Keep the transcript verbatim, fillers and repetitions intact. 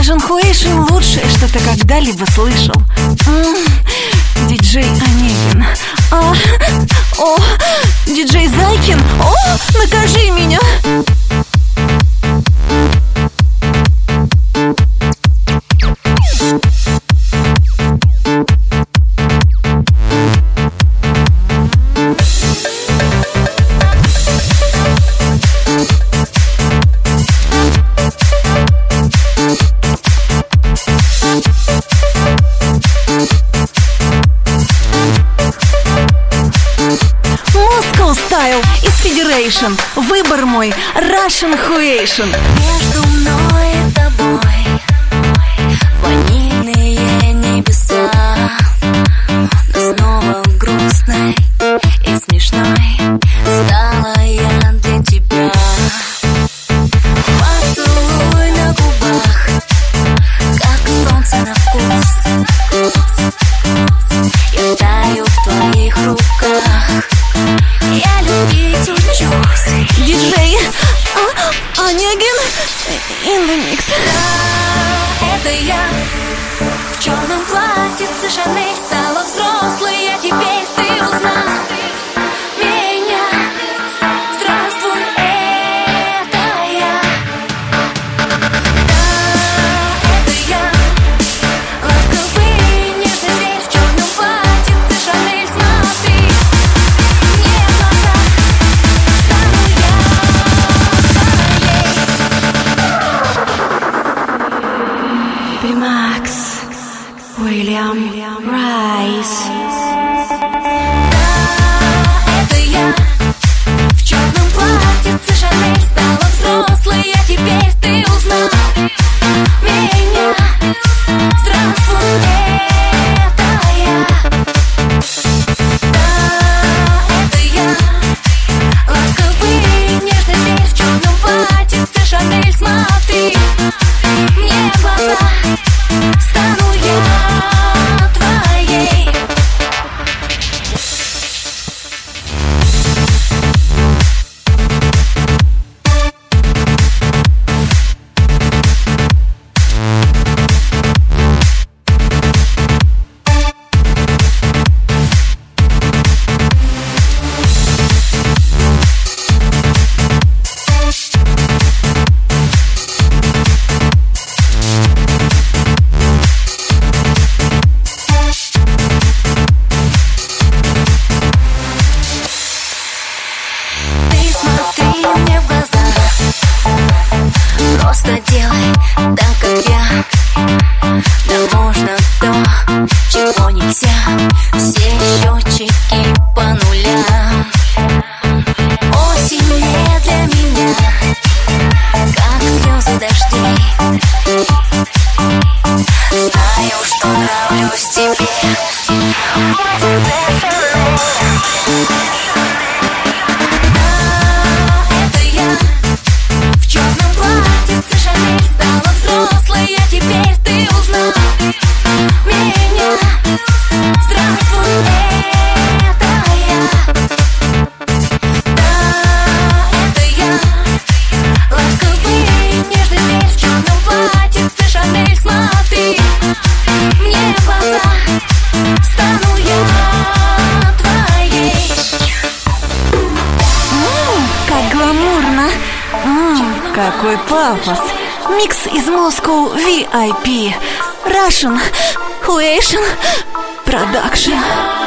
Russian Huation — лучшее, что ты когда-либо слышал. М-м, диджей Онегин. А, о, диджей Зайкин. О, накажи меня. Style из Federation. Выбор мой — Russian Huation. Между мной и тобой ванильные небеса, но снова грустной и смешной стала я для тебя. Поцелуй на губах, как солнце на вкус. Я таю в твоих руках, я любить учусь. Диджей а, Онегин in the mix. Да, это я в черном платьице Шанель стала взрослой, а теперь ты узнал меня. Здравствуй, это я. Да, это я, ласковый нежный зверь в черном платьице Шанель. Смотри мне в глаза, стану я твоей. Макс Уильям Райс. Да, это я в черном платьице Шанель стала взрослой, а теперь ты узнал меня. Здравствуй, это я. Да, это я, ласковый нежный зверь в черном платьице Шанель. Смотри мне в глаза, стану я твоей. Просто делай так, как я. Да можно то, чего нельзя. Все счетчики по нулям. Осень не для меня, как слезы дождей. Знаю, что нравлюсь тебе. Какой пафос! Микс из Moscow ви ай пи Russian Huation Production.